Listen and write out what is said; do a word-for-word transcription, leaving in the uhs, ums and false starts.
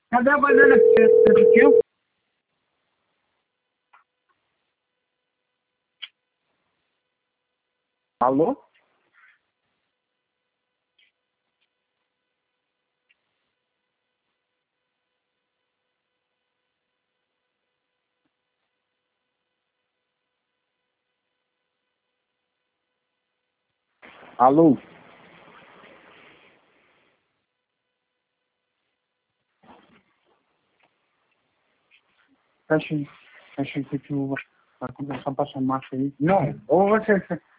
Cadê a banana que você assistiu? Alô? Alô? Fecha, fecha aqui que eu vou conversar para essa marcha aí. Não, ou você...